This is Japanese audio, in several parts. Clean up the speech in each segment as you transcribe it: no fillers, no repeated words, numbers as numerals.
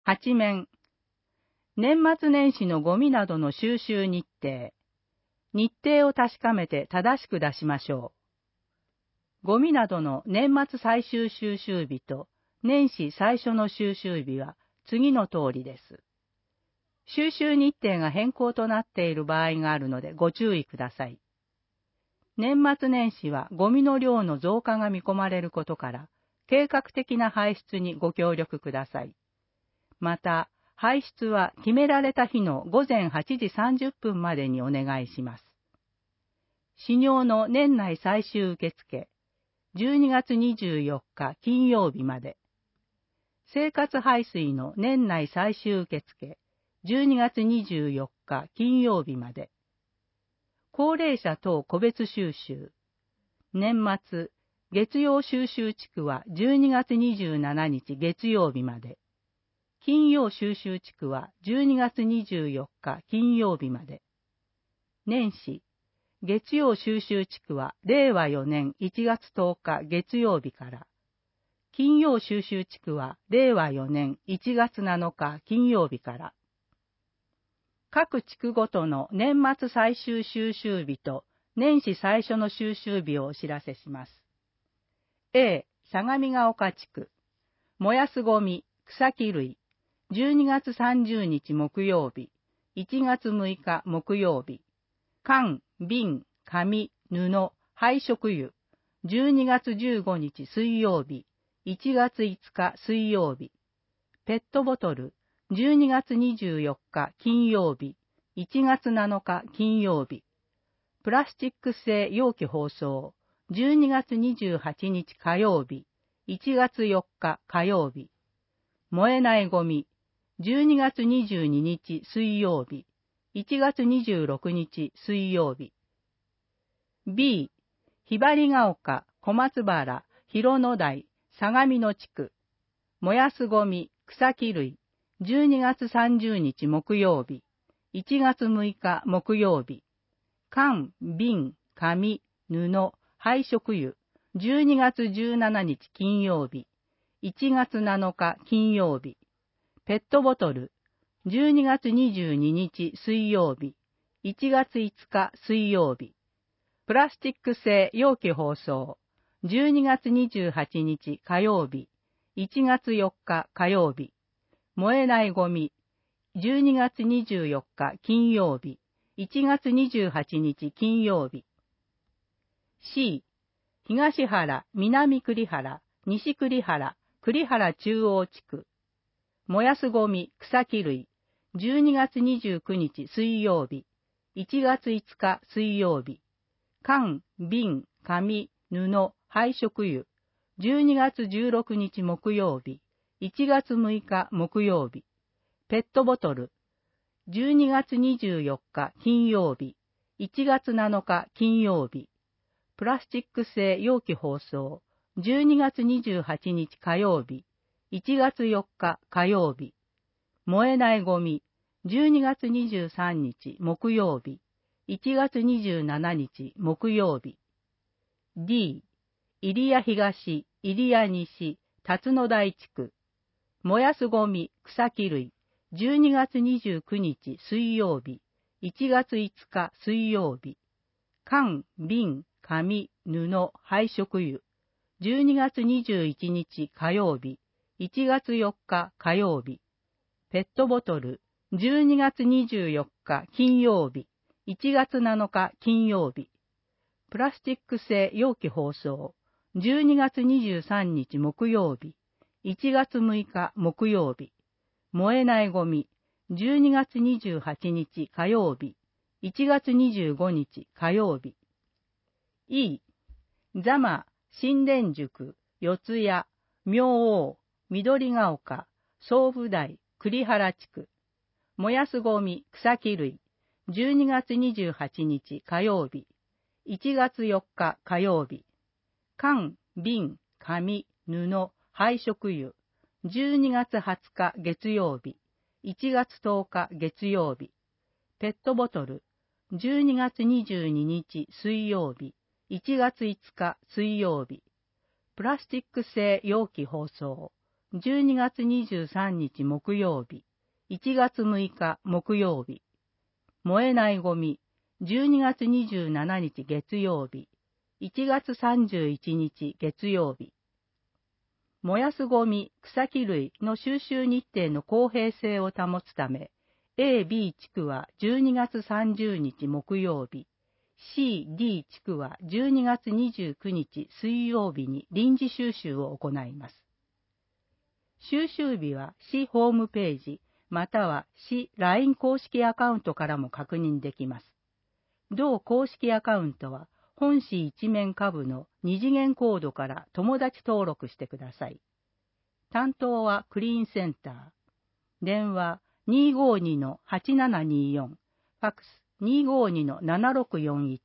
8面。年末年始のゴミなどの収集日程。日程を確かめて正しく出しましょう。ゴミなどの年末最終収集日と年始最初の収集日は次の通りです。収集日程が変更となっている場合があるのでご注意ください。年末年始はゴミの量の増加が見込まれることから、計画的な排出にご協力ください。また、排出は決められた日の午前8時30分までにお願いします。始業の年内最終受付、12月24日金曜日まで。生活排水の年内最終受付、12月24日金曜日まで。高齢者等個別収集。年末、月曜収集地区は12月27日月曜日まで。金曜収集地区は12月24日金曜日まで。年始、月曜収集地区は令和4年1月10日月曜日から。金曜収集地区は令和4年1月7日金曜日から。各地区ごとの年末最終収集日と年始最初の収集日をお知らせします。A、相模ヶ丘地区。燃やすゴミ、草木類。12月30日木曜日、1月6日木曜日。缶、瓶、紙、布、廃食油。12月15日水曜日、1月5日水曜日。ペットボトル。12月24日金曜日、1月7日金曜日。プラスチック製容器包装。12月28日火曜日、1月4日火曜日。燃えないゴミ。12月22日水曜日、1月26日水曜日。B、ひばりが丘、小松原、広野台、相模野地区。燃やすゴミ、草木類。12月30日木曜日、1月6日木曜日。缶、瓶、紙、布、廃食油。12月17日金曜日、1月7日金曜日。ペットボトル。12月22日水曜日、1月5日水曜日。プラスチック製容器包装。12月28日火曜日、1月4日火曜日。燃えないゴミ。12月24日金曜日、1月28日金曜日。C、東原、南栗原、西栗原、栗原中央地区。燃やすゴミ、草木類。12月29日水曜日、1月5日水曜日。缶、瓶、紙、布、廃食油。12月16日木曜日、1月6日木曜日。ペットボトル。12月24日金曜日、1月7日金曜日。プラスチック製容器包装。12月28日火曜日、1月4日火曜日。燃えないゴミ。12月23日木曜日、1月27日木曜日。D、入谷東、入谷西、辰野台地区。燃やすゴミ、草木類。12月29日水曜日、1月5日水曜日。缶、瓶、紙、布、廃食油。12月21日火曜日、1月4日火曜日。ペットボトル。12月24日金曜日、1月7日金曜日。プラスチック製容器包装。12月23日木曜日、1月6日木曜日。燃えないゴミ。12月28日火曜日、1月25日火曜日。E、座間、新田宿、四谷、明王、緑が丘、総武台、栗原地区。燃やすゴミ、草木類。12月28日火曜日、1月4日火曜日。缶、瓶、紙、布、廃食油。12月20日月曜日、1月10日月曜日。ペットボトル。12月22日水曜日、1月5日水曜日。プラスチック製容器包装。 12月23日木曜日、1月6日木曜日。燃えないゴミ、12月27日月曜日、1月31日月曜日。燃やすゴミ、草木類の収集日程の公平性を保つため、A、B 地区は12月30日木曜日、C、D 地区は12月29日水曜日に臨時収集を行います。収集日は市ホームページ、または市 LINE 公式アカウントからも確認できます。同公式アカウントは、本市一面下部の二次元コードから友達登録してください。担当はクリーンセンター。電話 252-8724、ファックス 252-7641。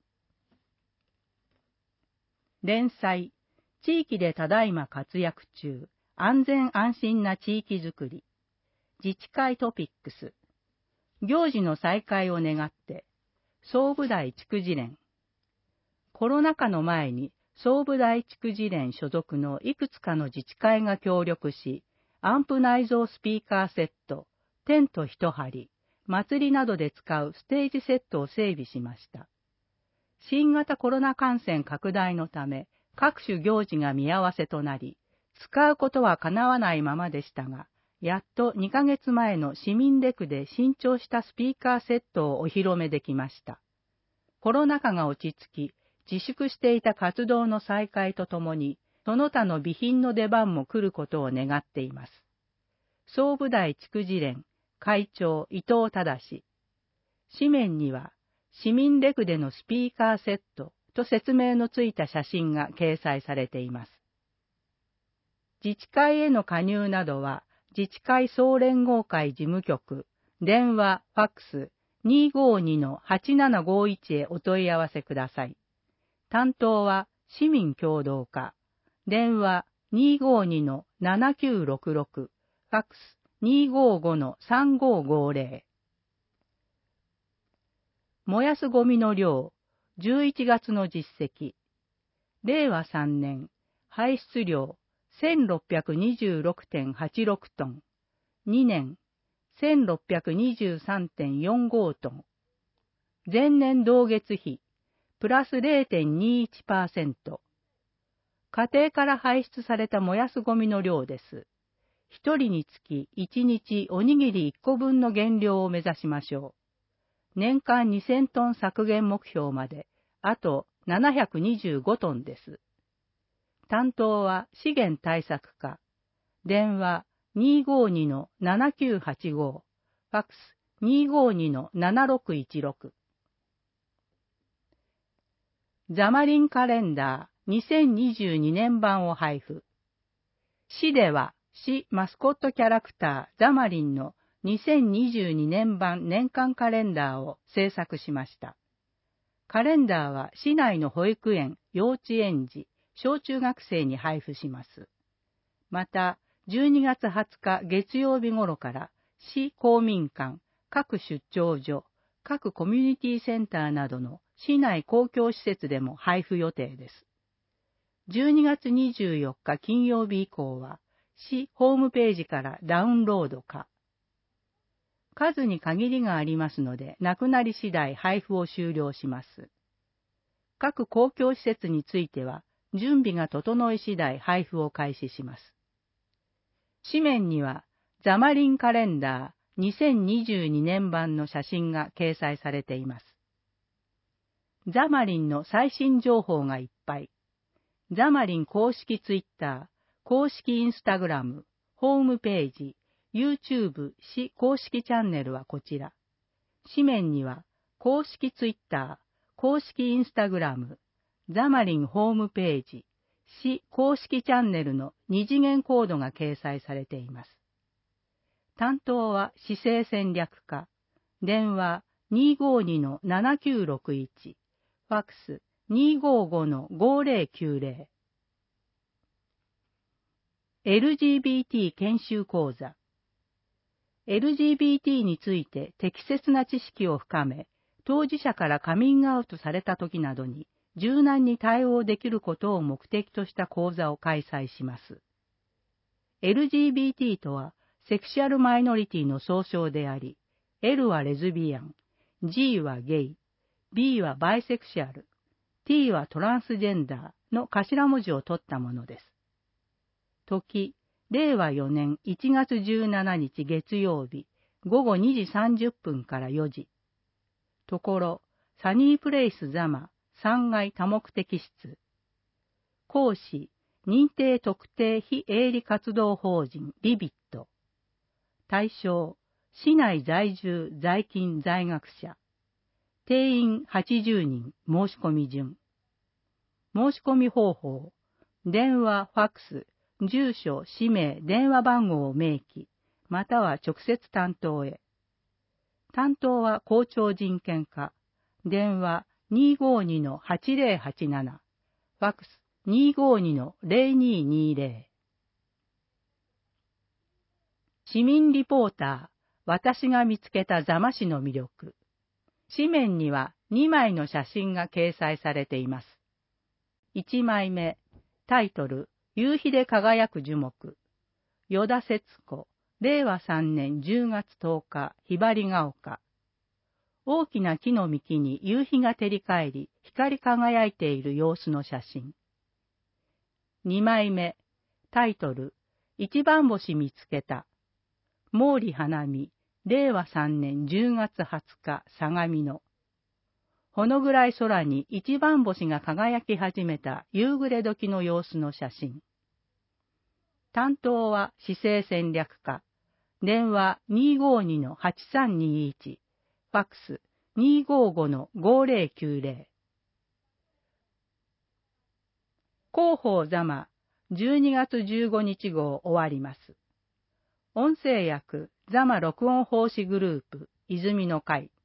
連載、地域でただいま活躍中、安全安心な地域づくり。自治会トピックス。行事の再開を願って、総武大地区自連。コロナ禍の前に総武大地区自連所属のいくつかの自治会が協力し、アンプ内蔵スピーカーセット、テント一張、祭りなどで使うステージセットを整備しました。新型コロナ感染拡大のため、各種行事が見合わせとなり、使うことは叶わないままでしたが、やっと2ヶ月前の市民レクで新調したスピーカーセットをお披露目できました。コロナ禍が落ち着き、自粛していた活動の再開とともに、その他の備品の出番も来ることを願っています。総武大地区自連会長伊藤忠。紙面には、市民レクでのスピーカーセットと説明のついた写真が掲載されています。自治会への加入などは、自治会総連合会事務局、電話、ファックス 252-8751 へお問い合わせください。担当は市民協同課、電話 252-7966、ファックス 255-3550。燃やすゴミの量、11月の実績。令和3年、排出量、1626.86 トン。2年、1623.45 トン。前年同月比、プラス 0.21%。家庭から排出された燃やすゴミの量です。1人につき1日おにぎり1個分の減量を目指しましょう。年間2000トン削減目標まで、あと725トンです。担当は資源対策課。電話 252-7985、ファックス 252-7616。ザマリンカレンダー2022年版を配布。市では市マスコットキャラクターザマリンの2022年版年間カレンダーを制作しました。カレンダーは市内の保育園、幼稚園児、小中学生に配布します。また、12月20日月曜日頃から市公民館、各出張所、各コミュニティセンターなどの市内公共施設でも配布予定です。12月24日金曜日以降は市ホームページからダウンロードか。数に限りがありますので、なくなり次第配布を終了します。各公共施設については、準備が整い次第配布を開始します。紙面には、ザマリンカレンダー2022年版の写真が掲載されています。ザマリンの最新情報がいっぱい。ザマリン公式ツイッター、公式インスタグラム、ホームページ、YouTube 市公式チャンネルはこちら。紙面には、公式ツイッター、公式インスタグラム、ザマリンホームページ、市公式チャンネルの二次元コードが掲載されています。担当は市政戦略課、電話 252-7961、ファックス 255-5090。LGBT 研修講座。LGBT について適切な知識を深め、当事者からカミングアウトされた時などに柔軟に対応できることを目的とした講座を開催します。 LGBT とはセクシュアルマイノリティの総称であり、L はレズビアン、G はゲイ、B はバイセクシュアル、T はトランスジェンダーの頭文字を取ったものです。時、令和4年1月17日月曜日、午後2時30分から4時。ところ、サニープレイス座間3階多目的室。講師、認定特定非営利活動法人リビット。対象、市内在住在勤在学者。定員80人申し込み順。申し込み方法、電話、ファックス、住所、氏名、電話番号を明記、または直接担当へ。担当は校長人権課。電話 252-8087。ファックス 252-0220。市民リポーター、私が見つけた座間市の魅力。紙面には2枚の写真が掲載されています。1枚目、タイトル、夕日で輝く樹木。依田節子、令和3年10月10日、ひばりが丘。大きな木の幹に夕日が照り返り、光り輝いている様子の写真。2枚目、タイトル、一番星見つけた。毛利花見、令和3年10月20日、相模の。ほの暗い空に一番星が輝き始めた夕暮れ時の様子の写真。担当は市政戦略課。電話 252-8321。ファックス 255-5090。広報座間12月15日号終わります。音声訳座間録音奉仕グループ泉の会。